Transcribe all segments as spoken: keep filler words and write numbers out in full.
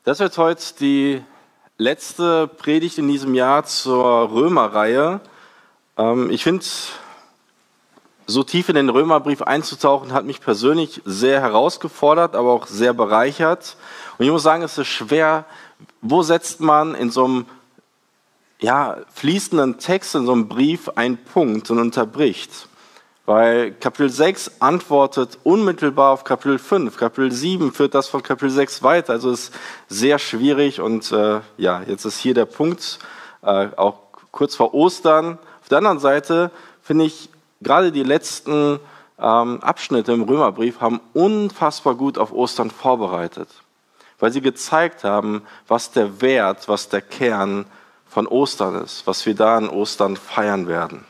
Das wird heute die letzte Predigt in diesem Jahr zur Römerreihe. Ähm, ich finde, so tief in den Römerbrief einzutauchen, hat mich persönlich sehr herausgefordert, aber auch sehr bereichert. Und ich muss sagen, es ist schwer, wo setzt man in so einem ja, fließenden Text, in so einem Brief einen Punkt und unterbricht. Weil Kapitel sechs antwortet unmittelbar auf Kapitel fünf. Kapitel sieben führt das von Kapitel sechs weiter. Also es ist sehr schwierig und äh, ja, jetzt ist hier der Punkt, äh, auch kurz vor Ostern. Auf der anderen Seite finde ich, gerade die letzten ähm, Abschnitte im Römerbrief haben unfassbar gut auf Ostern vorbereitet. Weil sie gezeigt haben, was der Wert, was der Kern von Ostern ist, was wir da an Ostern feiern werden.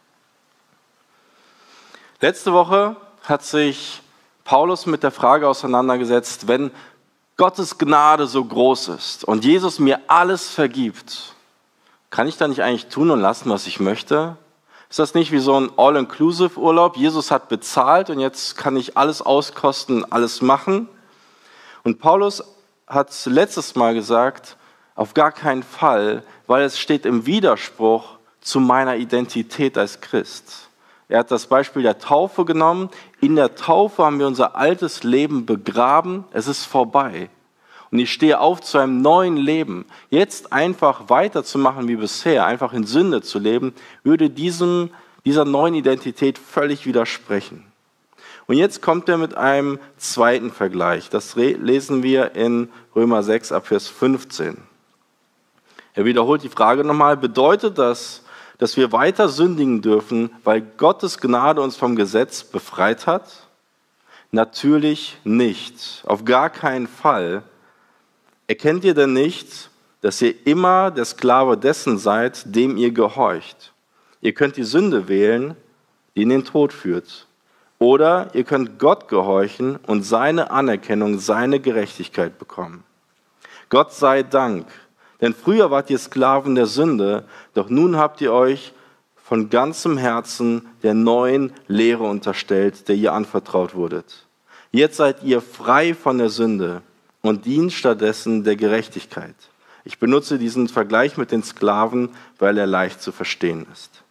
Letzte Woche hat sich Paulus mit der Frage auseinandergesetzt, wenn Gottes Gnade so groß ist und Jesus mir alles vergibt, kann ich da nicht eigentlich tun und lassen, was ich möchte? Ist das nicht wie so ein All-Inclusive-Urlaub? Jesus hat bezahlt und jetzt kann ich alles auskosten, alles machen. Und Paulus hat letztes Mal gesagt, auf gar keinen Fall, weil es steht im Widerspruch zu meiner Identität als Christ. Er hat das Beispiel der Taufe genommen. In der Taufe haben wir unser altes Leben begraben. Es ist vorbei. Und ich stehe auf zu einem neuen Leben. Jetzt einfach weiterzumachen wie bisher, einfach in Sünde zu leben, würde diesem, dieser neuen Identität völlig widersprechen. Und jetzt kommt er mit einem zweiten Vergleich. Das lesen wir in Römer sechs ab Vers fünfzehn. Er wiederholt die Frage nochmal, bedeutet das, dass wir weiter sündigen dürfen, weil Gottes Gnade uns vom Gesetz befreit hat? Natürlich nicht, auf gar keinen Fall. Erkennt ihr denn nicht, dass ihr immer der Sklave dessen seid, dem ihr gehorcht? Ihr könnt die Sünde wählen, die in den Tod führt. Oder ihr könnt Gott gehorchen und seine Anerkennung, seine Gerechtigkeit bekommen. Gott sei Dank. Denn früher wart ihr Sklaven der Sünde, doch nun habt ihr euch von ganzem Herzen der neuen Lehre unterstellt, der ihr anvertraut wurdet. Jetzt seid ihr frei von der Sünde und dient stattdessen der Gerechtigkeit. Ich benutze diesen Vergleich mit den Sklaven, weil er leicht zu verstehen ist.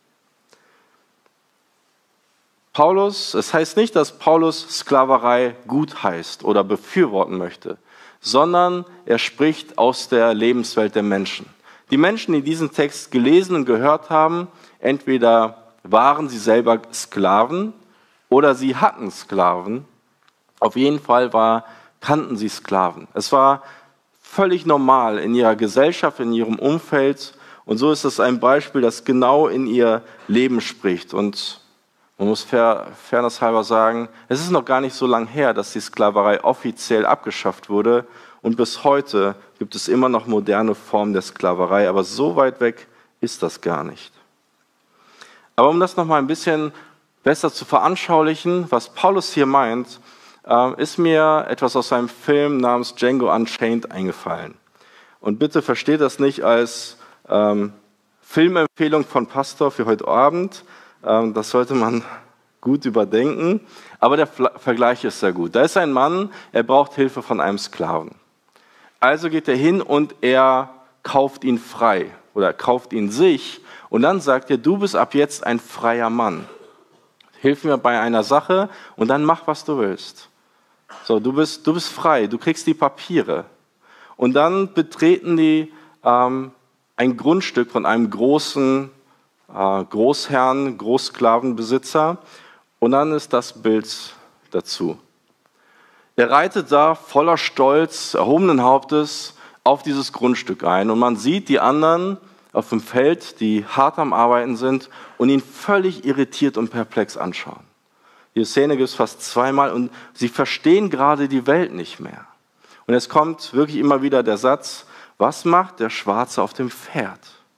Paulus, es heißt nicht, dass Paulus Sklaverei gut heißt oder befürworten möchte, sondern er spricht aus der Lebenswelt der Menschen. Die Menschen, die diesen Text gelesen und gehört haben, entweder waren sie selber Sklaven oder sie hatten Sklaven. Auf jeden Fall war, kannten sie Sklaven. Es war völlig normal in ihrer Gesellschaft, in ihrem Umfeld. Und so ist es ein Beispiel, das genau in ihr Leben spricht. Und man muss fair, fairnesshalber sagen, es ist noch gar nicht so lange her, dass die Sklaverei offiziell abgeschafft wurde und bis heute gibt es immer noch moderne Formen der Sklaverei, aber so weit weg ist das gar nicht. Aber um das noch mal ein bisschen besser zu veranschaulichen, was Paulus hier meint, ist mir etwas aus seinem Film namens Django Unchained eingefallen. Und bitte versteht das nicht als ähm, Filmempfehlung von Pastor für heute Abend. Das sollte man gut überdenken, aber der Vergleich ist sehr gut. Da ist ein Mann, er braucht Hilfe von einem Sklaven. Also geht er hin und er kauft ihn frei oder kauft ihn sich und dann sagt er, du bist ab jetzt ein freier Mann. Hilf mir bei einer Sache und dann mach, was du willst. So, du bist, du bist frei, du kriegst die Papiere. Und dann betreten die ähm, ein Grundstück von einem großen Großherrn, Großsklavenbesitzer und dann ist das Bild dazu. Er reitet da voller Stolz, erhobenen Hauptes auf dieses Grundstück ein und man sieht die anderen auf dem Feld, die hart am Arbeiten sind und ihn völlig irritiert und perplex anschauen. Die Szene gibt es fast zweimal und sie verstehen gerade die Welt nicht mehr. Und es kommt wirklich immer wieder der Satz, was macht der Schwarze auf dem Pferd?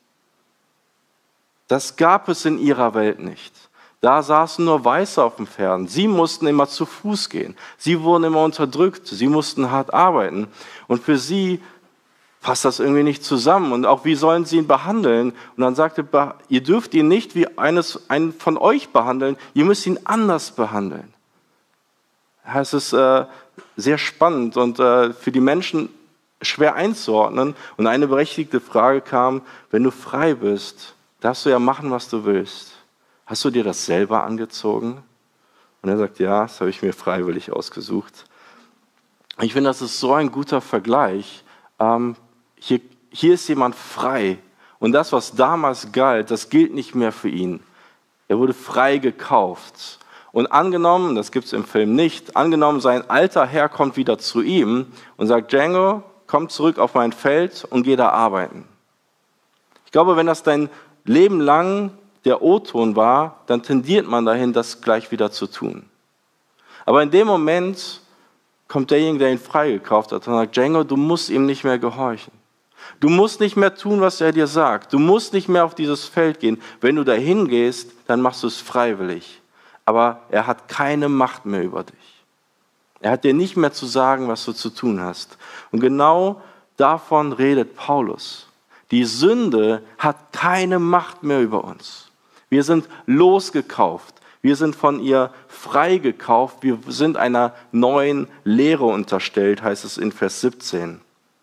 Das gab es in ihrer Welt nicht. Da saßen nur Weiße auf dem Pferden. Sie mussten immer zu Fuß gehen. Sie wurden immer unterdrückt. Sie mussten hart arbeiten. Und für sie passt das irgendwie nicht zusammen. Und auch wie sollen sie ihn behandeln? Und dann sagte er, ihr dürft ihn nicht wie eines, einen von euch behandeln. Ihr müsst ihn anders behandeln. Ja, es ist äh, sehr spannend und äh, für die Menschen schwer einzuordnen. Und eine berechtigte Frage kam, wenn du frei bist, darfst du ja machen, was du willst. Hast du dir das selber angezogen? Und er sagt, ja, das habe ich mir freiwillig ausgesucht. Ich finde, das ist so ein guter Vergleich. Ähm, hier, hier ist jemand frei. Und das, was damals galt, das gilt nicht mehr für ihn. Er wurde frei gekauft. Und angenommen, das gibt es im Film nicht, angenommen, sein alter Herr kommt wieder zu ihm und sagt, Django, komm zurück auf mein Feld und geh da arbeiten. Ich glaube, wenn das dein Leben lang der O-Ton war, dann tendiert man dahin, das gleich wieder zu tun. Aber in dem Moment kommt derjenige, der ihn freigekauft hat und sagt, Django, du musst ihm nicht mehr gehorchen. Du musst nicht mehr tun, was er dir sagt. Du musst nicht mehr auf dieses Feld gehen. Wenn du dahin gehst, dann machst du es freiwillig. Aber er hat keine Macht mehr über dich. Er hat dir nicht mehr zu sagen, was du zu tun hast. Und genau davon redet Paulus. Die Sünde hat keine Macht mehr über uns. Wir sind losgekauft. Wir sind von ihr freigekauft. Wir sind einer neuen Lehre unterstellt, heißt es in Vers siebzehn.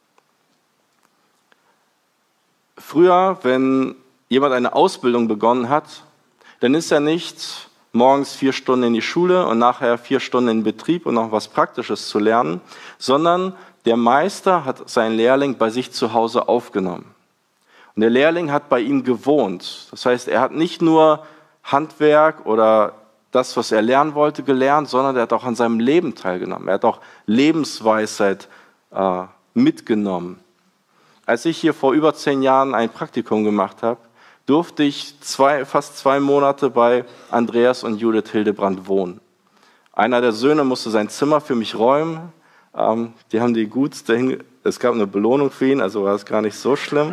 Früher, wenn jemand eine Ausbildung begonnen hat, dann ist er nicht morgens vier Stunden in die Schule und nachher vier Stunden in den Betrieb, um noch was Praktisches zu lernen, sondern der Meister hat seinen Lehrling bei sich zu Hause aufgenommen. Und der Lehrling hat bei ihm gewohnt. Das heißt, er hat nicht nur Handwerk oder das, was er lernen wollte, gelernt, sondern er hat auch an seinem Leben teilgenommen. Er hat auch Lebensweisheit äh, mitgenommen. Als ich hier vor über zehn Jahren ein Praktikum gemacht habe, durfte ich zwei, fast zwei Monate bei Andreas und Judith Hildebrand wohnen. Einer der Söhne musste sein Zimmer für mich räumen. Ähm, die haben die gut dahin, es gab eine Belohnung für ihn, also war es gar nicht so schlimm.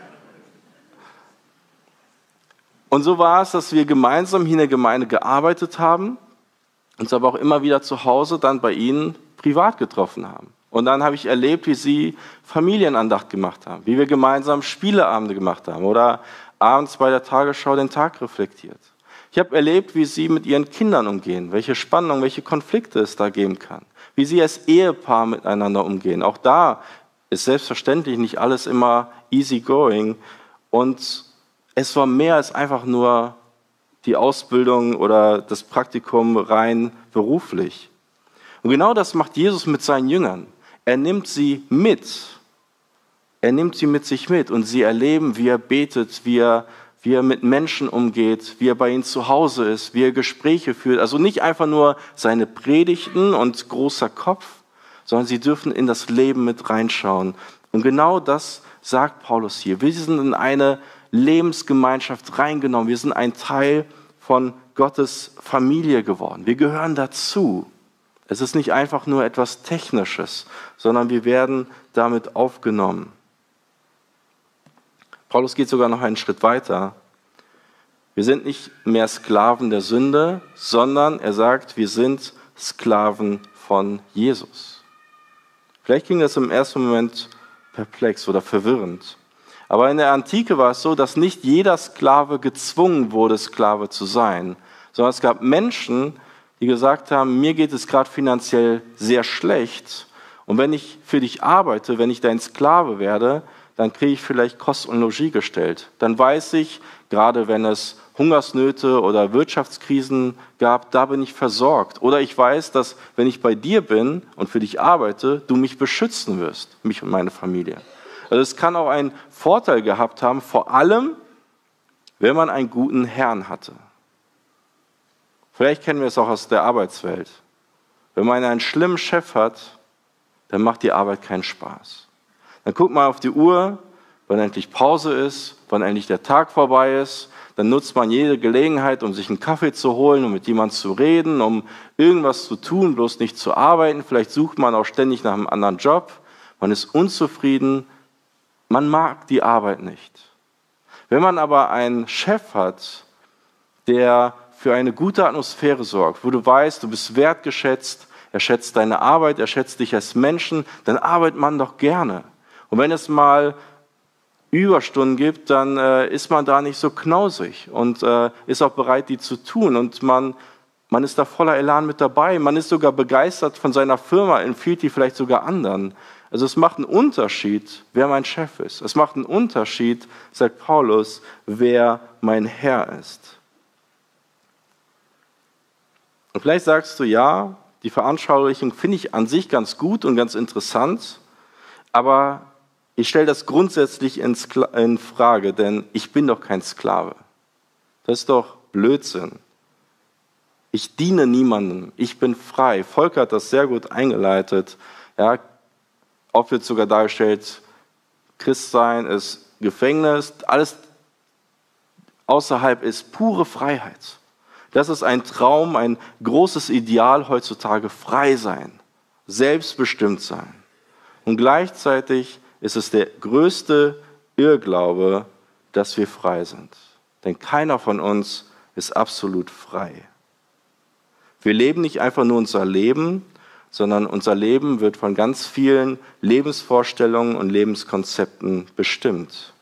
Und so war es, dass wir gemeinsam hier in der Gemeinde gearbeitet haben, uns aber auch immer wieder zu Hause dann bei ihnen privat getroffen haben. Und dann habe ich erlebt, wie sie Familienandacht gemacht haben, wie wir gemeinsam Spieleabende gemacht haben oder abends bei der Tagesschau den Tag reflektiert. Ich habe erlebt, wie sie mit ihren Kindern umgehen, welche Spannungen, welche Konflikte es da geben kann, wie sie als Ehepaar miteinander umgehen. Auch da ist selbstverständlich nicht alles immer easy going. Und es war mehr als einfach nur die Ausbildung oder das Praktikum rein beruflich. Und genau das macht Jesus mit seinen Jüngern. Er nimmt sie mit. Er nimmt sie mit sich mit und sie erleben, wie er betet, wie er, wie er mit Menschen umgeht, wie er bei ihnen zu Hause ist, wie er Gespräche führt. Also nicht einfach nur seine Predigten und großer Kopf, sondern sie dürfen in das Leben mit reinschauen. Und genau das sagt Paulus hier. Wir sind in eine Lebensgemeinschaft reingenommen. Wir sind ein Teil von Gottes Familie geworden. Wir gehören dazu. Es ist nicht einfach nur etwas Technisches, sondern wir werden damit aufgenommen. Paulus geht sogar noch einen Schritt weiter. Wir sind nicht mehr Sklaven der Sünde, sondern er sagt, wir sind Sklaven von Jesus. Vielleicht klingt das im ersten Moment perplex oder verwirrend. Aber in der Antike war es so, dass nicht jeder Sklave gezwungen wurde, Sklave zu sein, sondern es gab Menschen, die gesagt haben, mir geht es gerade finanziell sehr schlecht und wenn ich für dich arbeite, wenn ich dein Sklave werde, dann kriege ich vielleicht Kost und Logis gestellt. Dann weiß ich, gerade wenn es Hungersnöte oder Wirtschaftskrisen gab, da bin ich versorgt. Oder ich weiß, dass wenn ich bei dir bin und für dich arbeite, du mich beschützen wirst, mich und meine Familie. Also es kann auch einen Vorteil gehabt haben, vor allem, wenn man einen guten Herrn hatte. Vielleicht kennen wir es auch aus der Arbeitswelt. Wenn man einen schlimmen Chef hat, dann macht die Arbeit keinen Spaß. Dann guckt man auf die Uhr, wann endlich Pause ist, wann endlich der Tag vorbei ist. Dann nutzt man jede Gelegenheit, um sich einen Kaffee zu holen, um mit jemandem zu reden, um irgendwas zu tun, bloß nicht zu arbeiten. Vielleicht sucht man auch ständig nach einem anderen Job. Man ist unzufrieden. Man mag die Arbeit nicht. Wenn man aber einen Chef hat, der für eine gute Atmosphäre sorgt, wo du weißt, du bist wertgeschätzt, er schätzt deine Arbeit, er schätzt dich als Menschen, dann arbeitet man doch gerne. Und wenn es mal Überstunden gibt, dann äh, ist man da nicht so knausig und äh, ist auch bereit, die zu tun. Und man, man ist da voller Elan mit dabei. Man ist sogar begeistert von seiner Firma, empfiehlt die vielleicht sogar anderen. Also es macht einen Unterschied, wer mein Chef ist. Es macht einen Unterschied, sagt Paulus, wer mein Herr ist. Und vielleicht sagst du, ja, die Veranschaulichung finde ich an sich ganz gut und ganz interessant, aber ich stelle das grundsätzlich in Frage, denn ich bin doch kein Sklave. Das ist doch Blödsinn. Ich diene niemandem, ich bin frei. Volker hat das sehr gut eingeleitet. Ja, oft wird sogar dargestellt, Christsein ist Gefängnis, alles außerhalb ist pure Freiheit. Das ist ein Traum, ein großes Ideal heutzutage, frei sein, selbstbestimmt sein. Und gleichzeitig ist es der größte Irrglaube, dass wir frei sind. Denn keiner von uns ist absolut frei. Wir leben nicht einfach nur unser Leben, sondern unser Leben wird von ganz vielen Lebensvorstellungen und Lebenskonzepten bestimmt.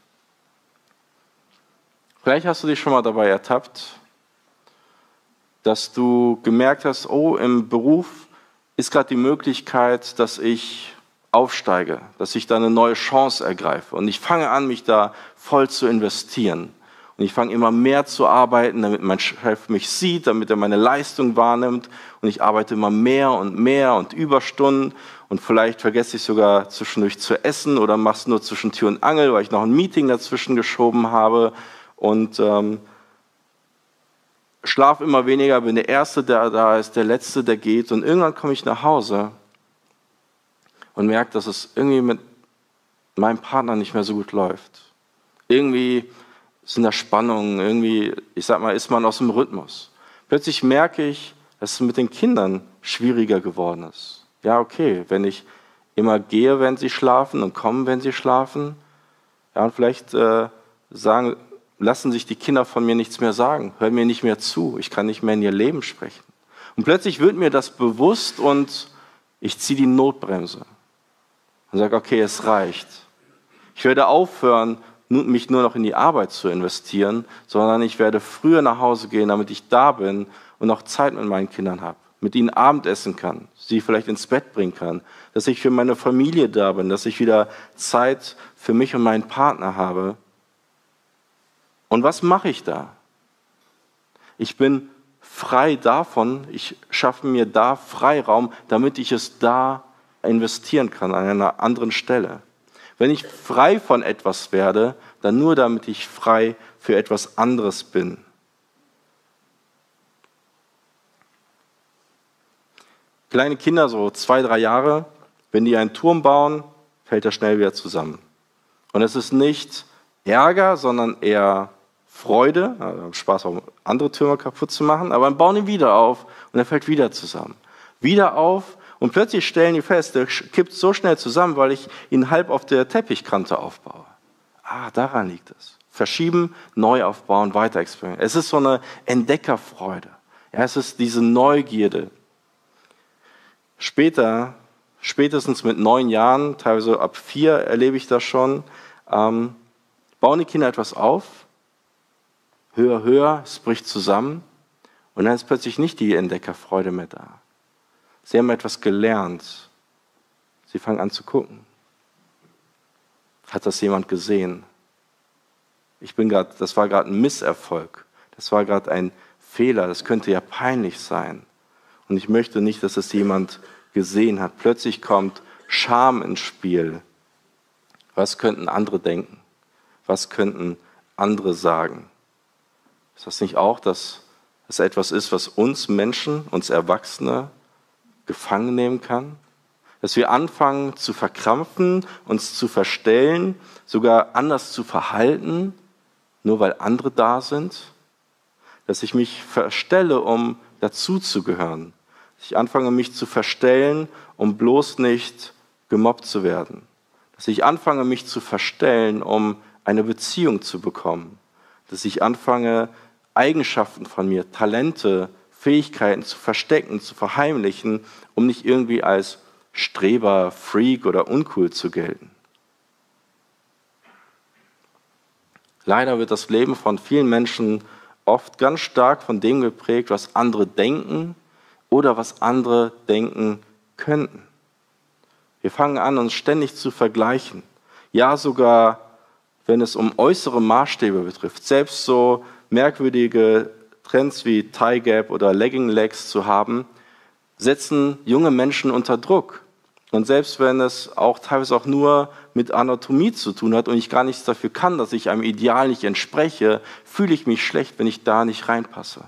Vielleicht hast du dich schon mal dabei ertappt, dass du gemerkt hast, oh, im Beruf ist gerade die Möglichkeit, dass ich aufsteige, dass ich da eine neue Chance ergreife. Und ich fange an, mich da voll zu investieren. Und ich fange immer mehr zu arbeiten, damit mein Chef mich sieht, damit er meine Leistung wahrnimmt. Und ich arbeite immer mehr und mehr und Überstunden. Und vielleicht vergesse ich sogar zwischendurch zu essen oder mache es nur zwischen Tür und Angel, weil ich noch ein Meeting dazwischen geschoben habe. Und ähm, schlafe immer weniger, bin der Erste, der da ist, der Letzte, der geht. Und irgendwann komme ich nach Hause und merke, dass es irgendwie mit meinem Partner nicht mehr so gut läuft. Irgendwie sind da Spannungen, irgendwie, ich sag mal, ist man aus dem Rhythmus. Plötzlich merke ich, dass es mit den Kindern schwieriger geworden ist. Ja, okay, wenn ich immer gehe, wenn sie schlafen und komme, wenn sie schlafen, ja, und vielleicht äh, sagen, lassen sich die Kinder von mir nichts mehr sagen, hören mir nicht mehr zu, ich kann nicht mehr in ihr Leben sprechen. Und plötzlich wird mir das bewusst und ich ziehe die Notbremse und sage, okay, es reicht. Ich werde aufhören, mich nur noch in die Arbeit zu investieren, sondern ich werde früher nach Hause gehen, damit ich da bin und auch Zeit mit meinen Kindern habe, mit ihnen Abendessen kann, sie vielleicht ins Bett bringen kann, dass ich für meine Familie da bin, dass ich wieder Zeit für mich und meinen Partner habe. Und was mache ich da? Ich bin frei davon, ich schaffe mir da Freiraum, damit ich es da investieren kann, an einer anderen Stelle. Wenn ich frei von etwas werde, dann nur damit ich frei für etwas anderes bin. Kleine Kinder, so zwei, drei Jahre, wenn die einen Turm bauen, fällt er schnell wieder zusammen. Und es ist nicht Ärger, sondern eher Freude, also Spaß auch andere Türme kaputt zu machen, aber dann bauen ihn wieder auf und er fällt wieder zusammen. Wieder auf und plötzlich stellen die fest, der kippt so schnell zusammen, weil ich ihn halb auf der Teppichkante aufbaue. Ah, daran liegt es. Verschieben, neu aufbauen, weiter experimentieren. Es ist so eine Entdeckerfreude. Ja, es ist diese Neugierde. Später, spätestens mit neun Jahren, teilweise ab vier erlebe ich das schon, ähm, bauen die Kinder etwas auf, höher, höher, es bricht zusammen und dann ist plötzlich nicht die Entdeckerfreude mehr da. Sie haben etwas gelernt. Sie fangen an zu gucken. Hat das jemand gesehen? Ich bin gerade, das war gerade ein Misserfolg. Das war gerade ein Fehler. Das könnte ja peinlich sein. Und ich möchte nicht, dass es jemand gesehen hat. Plötzlich kommt Scham ins Spiel. Was könnten andere denken? Was könnten andere sagen? Ist das nicht auch, dass es etwas ist, was uns Menschen, uns Erwachsene gefangen nehmen kann? Dass wir anfangen zu verkrampfen, uns zu verstellen, sogar anders zu verhalten, nur weil andere da sind? Dass ich mich verstelle, um dazuzugehören. Dass ich anfange, mich zu verstellen, um bloß nicht gemobbt zu werden. Dass ich anfange, mich zu verstellen, um eine Beziehung zu bekommen. Dass ich anfange, Eigenschaften von mir, Talente, Fähigkeiten zu verstecken, zu verheimlichen, um nicht irgendwie als Streber, Freak oder uncool zu gelten. Leider wird das Leben von vielen Menschen oft ganz stark von dem geprägt, was andere denken oder was andere denken könnten. Wir fangen an, uns ständig zu vergleichen. Ja, sogar wenn es um äußere Maßstäbe betrifft. Selbst so merkwürdige Trends wie Thigh Gap oder Legging Legs zu haben, setzen junge Menschen unter Druck. Und selbst wenn es auch teilweise auch nur mit Anatomie zu tun hat und ich gar nichts dafür kann, dass ich einem Ideal nicht entspreche, fühle ich mich schlecht, wenn ich da nicht reinpasse.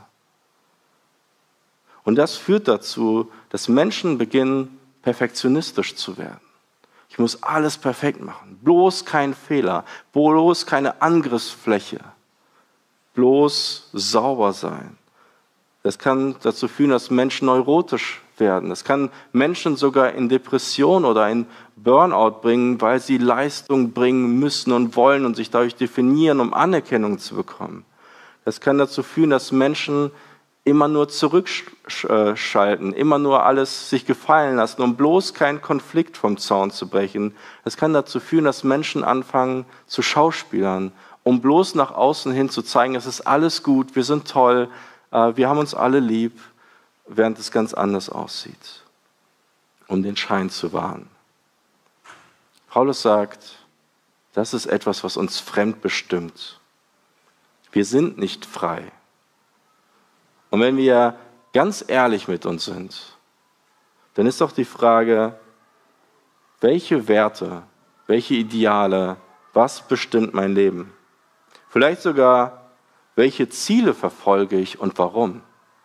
Und das führt dazu, dass Menschen beginnen, perfektionistisch zu werden. Ich muss alles perfekt machen, bloß kein Fehler, bloß keine Angriffsfläche, bloß sauber sein. Das kann dazu führen, dass Menschen neurotisch werden. Das kann Menschen sogar in Depression oder in Burnout bringen, weil sie Leistung bringen müssen und wollen und sich dadurch definieren, um Anerkennung zu bekommen. Das kann dazu führen, dass Menschen immer nur zurückschalten, immer nur alles sich gefallen lassen, um bloß keinen Konflikt vom Zaun zu brechen. Das kann dazu führen, dass Menschen anfangen zu schauspielern, um bloß nach außen hin zu zeigen, es ist alles gut, wir sind toll, wir haben uns alle lieb, während es ganz anders aussieht, um den Schein zu wahren. Paulus sagt, das ist etwas, was uns fremd bestimmt. Wir sind nicht frei. Und wenn wir ganz ehrlich mit uns sind, dann ist doch die Frage, welche Werte, welche Ideale, was bestimmt mein Leben? Vielleicht sogar, welche Ziele verfolge ich und warum?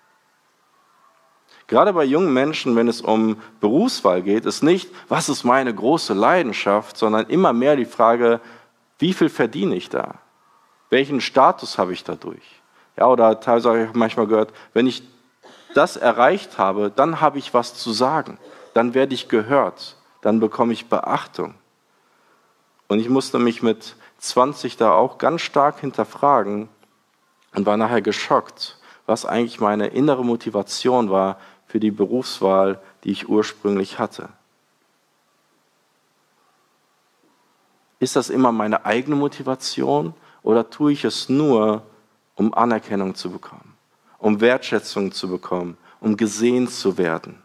Gerade bei jungen Menschen, wenn es um Berufswahl geht, ist nicht, was ist meine große Leidenschaft, sondern immer mehr die Frage, wie viel verdiene ich da? Welchen Status habe ich dadurch? Ja, oder teilweise habe ich manchmal gehört, wenn ich das erreicht habe, dann habe ich was zu sagen. Dann werde ich gehört. Dann bekomme ich Beachtung. Und ich musste mich mit zwanzig da auch ganz stark hinterfragen und war nachher geschockt, was eigentlich meine innere Motivation war für die Berufswahl, die ich ursprünglich hatte. Ist das immer meine eigene Motivation oder tue ich es nur, um Anerkennung zu bekommen, um Wertschätzung zu bekommen, um gesehen zu werden?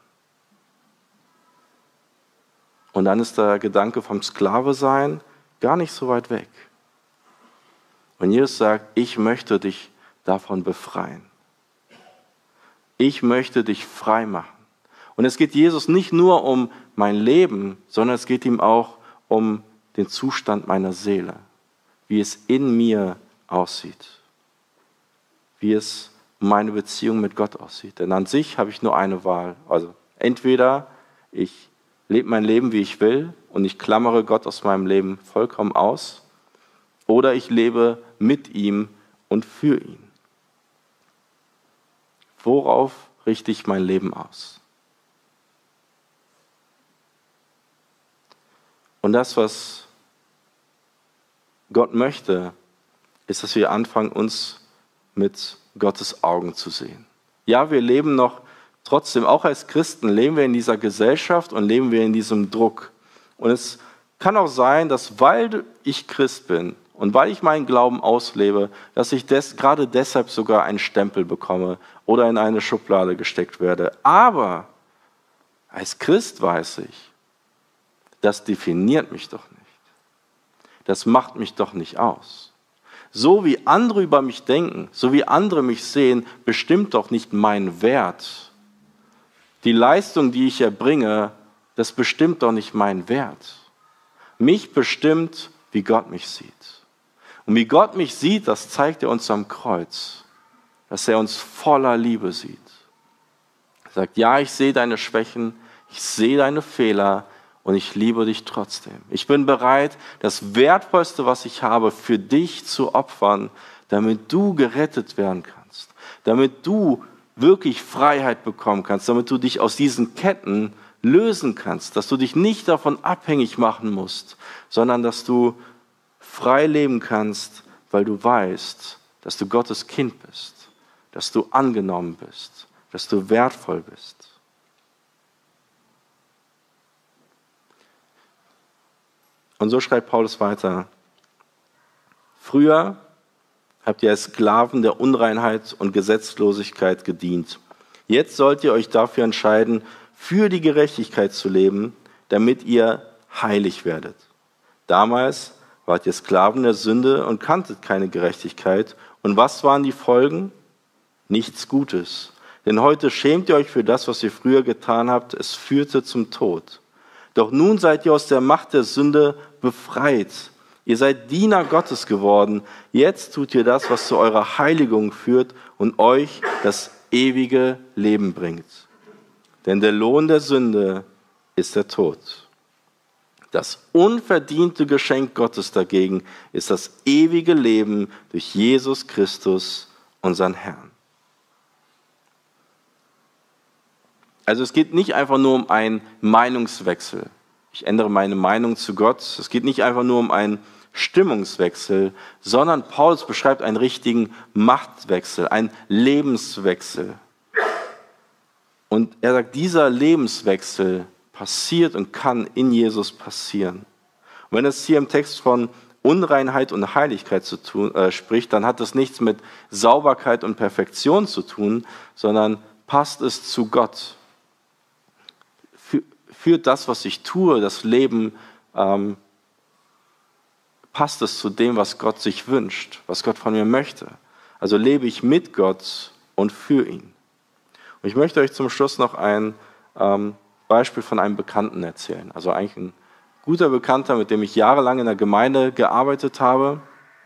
Und dann ist der Gedanke vom Sklave-Sein gar nicht so weit weg. Und Jesus sagt, ich möchte dich davon befreien. Ich möchte dich frei machen. Und es geht Jesus nicht nur um mein Leben, sondern es geht ihm auch um den Zustand meiner Seele, wie es in mir aussieht, wie es um meine Beziehung mit Gott aussieht. Denn an sich habe ich nur eine Wahl. Also entweder ich lebe mein Leben, wie ich will, und ich klammere Gott aus meinem Leben vollkommen aus, oder ich lebe mit ihm und für ihn. Worauf richte ich mein Leben aus? Und das, was Gott möchte, ist, dass wir anfangen, uns mit Gottes Augen zu sehen. Ja, wir leben noch trotzdem, auch als Christen, leben wir in dieser Gesellschaft und leben wir in diesem Druck. Und es kann auch sein, dass weil ich Christ bin und weil ich meinen Glauben auslebe, dass ich des, gerade deshalb sogar einen Stempel bekomme oder in eine Schublade gesteckt werde. Aber als Christ weiß ich, das definiert mich doch nicht. Das macht mich doch nicht aus. So wie andere über mich denken, so wie andere mich sehen, bestimmt doch nicht mein Wert. Die Leistung, die ich erbringe, das bestimmt doch nicht meinen Wert. Mich bestimmt, wie Gott mich sieht. Und wie Gott mich sieht, das zeigt er uns am Kreuz, dass er uns voller Liebe sieht. Er sagt, ja, ich sehe deine Schwächen, ich sehe deine Fehler und ich liebe dich trotzdem. Ich bin bereit, das Wertvollste, was ich habe, für dich zu opfern, damit du gerettet werden kannst, damit du wirklich Freiheit bekommen kannst, damit du dich aus diesen Ketten lösen kannst, dass du dich nicht davon abhängig machen musst, sondern dass du frei leben kannst, weil du weißt, dass du Gottes Kind bist, dass du angenommen bist, dass du wertvoll bist. Und so schreibt Paulus weiter. Früher habt ihr als Sklaven der Unreinheit und Gesetzlosigkeit gedient. Jetzt sollt ihr euch dafür entscheiden, für die Gerechtigkeit zu leben, damit ihr heilig werdet. Damals wart ihr Sklaven der Sünde und kanntet keine Gerechtigkeit. Und was waren die Folgen? Nichts Gutes. Denn heute schämt ihr euch für das, was ihr früher getan habt. Es führte zum Tod. Doch nun seid ihr aus der Macht der Sünde befreit. Ihr seid Diener Gottes geworden. Jetzt tut ihr das, was zu eurer Heiligung führt und euch das ewige Leben bringt. Denn der Lohn der Sünde ist der Tod. Das unverdiente Geschenk Gottes dagegen ist das ewige Leben durch Jesus Christus, unseren Herrn. Also es geht nicht einfach nur um einen Meinungswechsel. Ich ändere meine Meinung zu Gott. Es geht nicht einfach nur um einen Stimmungswechsel, sondern Paulus beschreibt einen richtigen Machtwechsel, einen Lebenswechsel. Und er sagt, dieser Lebenswechsel passiert und kann in Jesus passieren. Und wenn es hier im Text von Unreinheit und Heiligkeit zu tun, äh, spricht, dann hat das nichts mit Sauberkeit und Perfektion zu tun, sondern passt es zu Gott. Für, führt das, was ich tue, das Leben, ähm, passt es zu dem, was Gott sich wünscht, was Gott von mir möchte. Also lebe ich mit Gott und für ihn. Und ich möchte euch zum Schluss noch ein ähm, Beispiel von einem Bekannten erzählen. Also eigentlich ein guter Bekannter, mit dem ich jahrelang in der Gemeinde gearbeitet habe.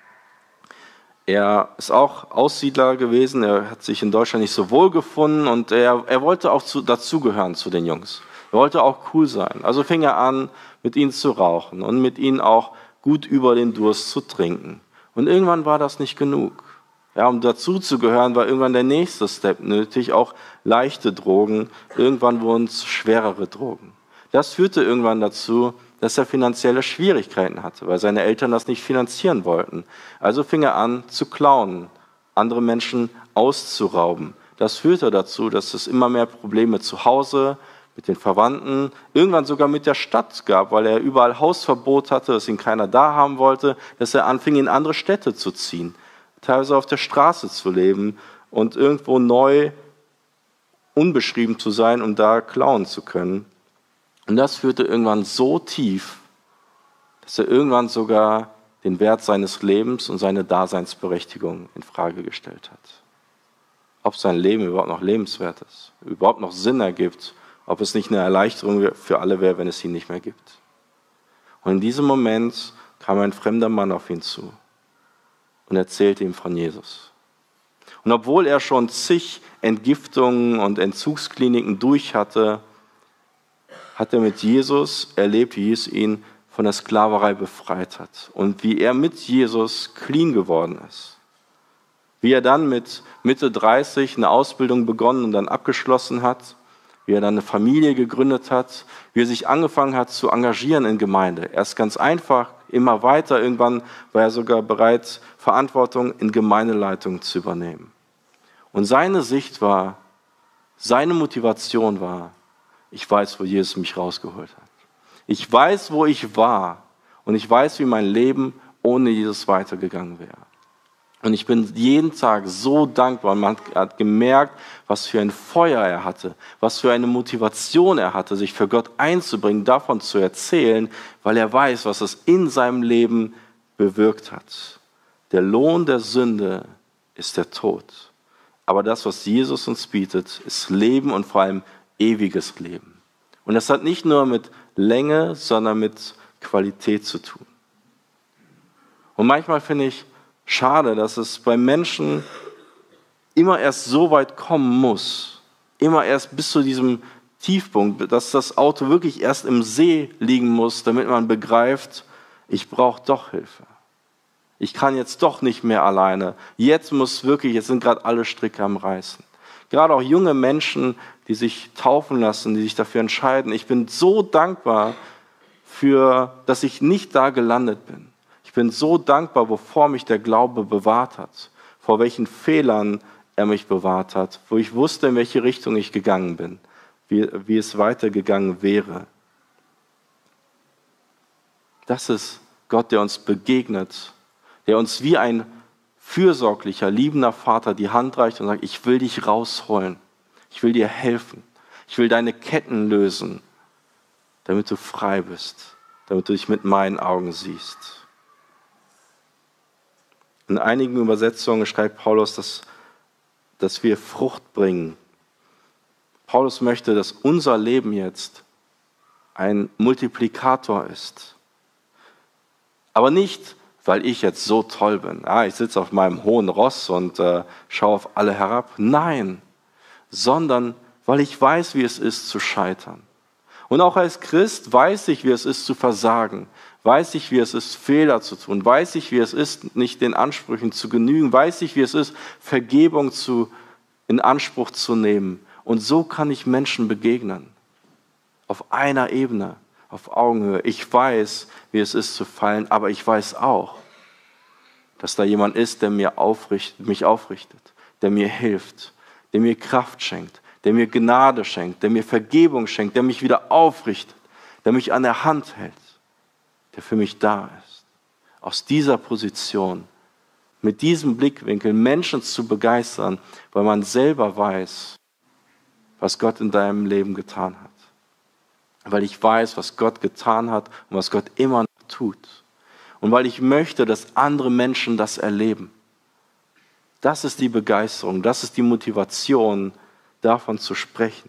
Er ist auch Aussiedler gewesen, er hat sich in Deutschland nicht so wohl gefunden und er, er wollte auch zu, dazugehören zu den Jungs. Er wollte auch cool sein. Also fing er an, mit ihnen zu rauchen und mit ihnen auch gut über den Durst zu trinken. Und irgendwann war das nicht genug. Ja, um dazu zu gehören, war irgendwann der nächste Step nötig, auch leichte Drogen. Irgendwann wurden es schwerere Drogen. Das führte irgendwann dazu, dass er finanzielle Schwierigkeiten hatte, weil seine Eltern das nicht finanzieren wollten. Also fing er an zu klauen, andere Menschen auszurauben. Das führte dazu, dass es immer mehr Probleme zu Hause, mit den Verwandten, irgendwann sogar mit der Stadt gab, weil er überall Hausverbot hatte, dass ihn keiner da haben wollte, dass er anfing, in andere Städte zu ziehen, teilweise auf der Straße zu leben und irgendwo neu unbeschrieben zu sein, um da klauen zu können. Und das führte irgendwann so tief, dass er irgendwann sogar den Wert seines Lebens und seine Daseinsberechtigung in Frage gestellt hat. Ob sein Leben überhaupt noch lebenswert ist, überhaupt noch Sinn ergibt, ob es nicht eine Erleichterung für alle wäre, wenn es ihn nicht mehr gibt. Und in diesem Moment kam ein fremder Mann auf ihn zu und erzählte ihm von Jesus. Und obwohl er schon zig Entgiftungen und Entzugskliniken durch hatte, hat er mit Jesus erlebt, wie Jesus ihn von der Sklaverei befreit hat und wie er mit Jesus clean geworden ist. Wie er dann mit Mitte dreißig eine Ausbildung begonnen und dann abgeschlossen hat, wie er dann eine Familie gegründet hat, wie er sich angefangen hat zu engagieren in Gemeinde. Erst ganz einfach, immer weiter. Irgendwann war er sogar bereit, Verantwortung in Gemeindeleitung zu übernehmen. Und seine Sicht war, seine Motivation war, ich weiß, wo Jesus mich rausgeholt hat. Ich weiß, wo ich war und ich weiß, wie mein Leben ohne Jesus weitergegangen wäre. Und ich bin jeden Tag so dankbar und man hat gemerkt, was für ein Feuer er hatte, was für eine Motivation er hatte, sich für Gott einzubringen, davon zu erzählen, weil er weiß, was es in seinem Leben bewirkt hat. Der Lohn der Sünde ist der Tod. Aber das, was Jesus uns bietet, ist Leben und vor allem ewiges Leben. Und das hat nicht nur mit Länge, sondern mit Qualität zu tun. Und manchmal finde ich schade, dass es bei Menschen immer erst so weit kommen muss, immer erst bis zu diesem Tiefpunkt, dass das Auto wirklich erst im See liegen muss, damit man begreift, ich brauche doch Hilfe. Ich kann jetzt doch nicht mehr alleine. Jetzt muss wirklich, jetzt sind gerade alle Stricke am Reißen. Gerade auch junge Menschen, die sich taufen lassen, die sich dafür entscheiden. Ich bin so dankbar für, dass ich nicht da gelandet bin. Ich bin so dankbar, wovor mich der Glaube bewahrt hat, vor welchen Fehlern er mich bewahrt hat, wo ich wusste, in welche Richtung ich gegangen bin, wie, wie es weitergegangen wäre. Das ist Gott, der uns begegnet, der uns wie ein fürsorglicher, liebender Vater die Hand reicht und sagt, ich will dich rausholen, ich will dir helfen, ich will deine Ketten lösen. damit du frei bist, damit du dich mit meinen Augen siehst. In einigen Übersetzungen schreibt Paulus, dass, dass wir Frucht bringen. Paulus möchte, dass unser Leben jetzt ein Multiplikator ist. Aber nicht, weil ich jetzt so toll bin. Ja, ich sitze auf meinem hohen Ross und äh, schaue auf alle herab. Nein, sondern weil ich weiß, wie es ist zu scheitern. Und auch als Christ weiß ich, wie es ist zu versagen. Weiß ich, wie es ist, Fehler zu tun. Weiß ich, wie es ist, nicht den Ansprüchen zu genügen. Weiß ich, wie es ist, Vergebung zu, in Anspruch zu nehmen. Und so kann ich Menschen begegnen. Auf einer Ebene, auf Augenhöhe. Ich weiß, wie es ist zu fallen, aber ich weiß auch, dass da jemand ist, der mir aufrichtet, mich aufrichtet, der mir hilft, der mir Kraft schenkt, der mir Gnade schenkt, der mir Vergebung schenkt, der mich wieder aufrichtet, der mich an der Hand hält, der für mich da ist. Aus dieser Position, mit diesem Blickwinkel Menschen zu begeistern, weil man selber weiß, was Gott in deinem Leben getan hat. Weil ich weiß, was Gott getan hat und was Gott immer noch tut. Und weil ich möchte, dass andere Menschen das erleben. Das ist die Begeisterung, das ist die Motivation, davon zu sprechen.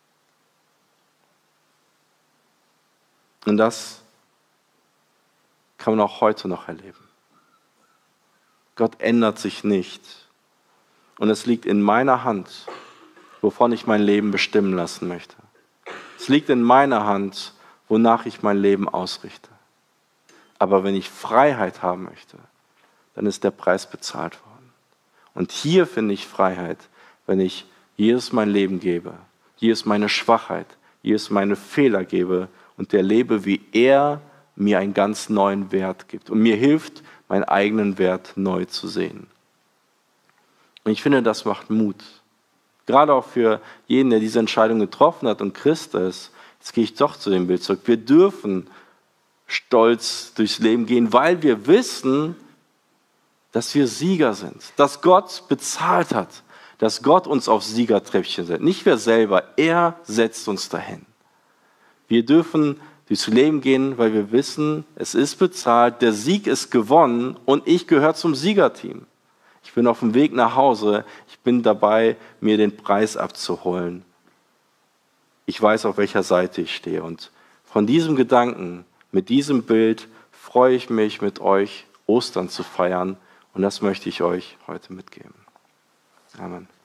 Und das kann man auch heute noch erleben. Gott ändert sich nicht. Und es liegt in meiner Hand, wovon ich mein Leben bestimmen lassen möchte. Es liegt in meiner Hand, wonach ich mein Leben ausrichte. Aber wenn ich Freiheit haben möchte, dann ist der Preis bezahlt worden. Und hier finde ich Freiheit, wenn ich Jesus mein Leben gebe, Jesus meine Schwachheit, Jesus meine Fehler gebe und erlebe, wie er mir einen ganz neuen Wert gibt und mir hilft, meinen eigenen Wert neu zu sehen. Und ich finde, das macht Mut. Gerade auch für jeden, der diese Entscheidung getroffen hat und Christ ist. Jetzt gehe ich doch zu dem Bild zurück. Wir dürfen stolz durchs Leben gehen, weil wir wissen, dass wir Sieger sind. Dass Gott bezahlt hat. Dass Gott uns auf Siegertreppchen setzt. Nicht wir selber, er setzt uns dahin. Wir dürfen durchs Leben gehen, weil wir wissen, es ist bezahlt, der Sieg ist gewonnen und ich gehöre zum Siegerteam. Ich bin auf dem Weg nach Hause, ich bin dabei, mir den Preis abzuholen. Ich weiß, auf welcher Seite ich stehe. Und von diesem Gedanken, mit diesem Bild, freue ich mich, mit euch Ostern zu feiern. Und das möchte ich euch heute mitgeben. Amen.